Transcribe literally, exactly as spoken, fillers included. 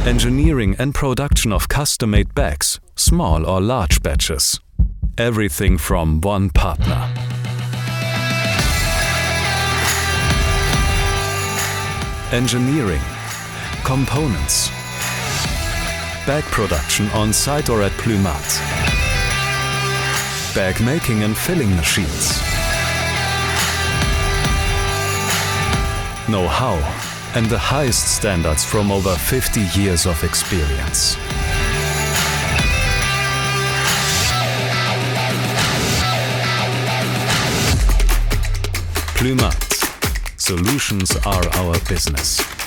Engineering and production of custom-made bags, small or large batches. Everything from one partner. Engineering, components, bag production on site or at Plymat, bag making and filling machines, know-how and the highest standards from over fifty years of experience. Plymat. Solutions are our business.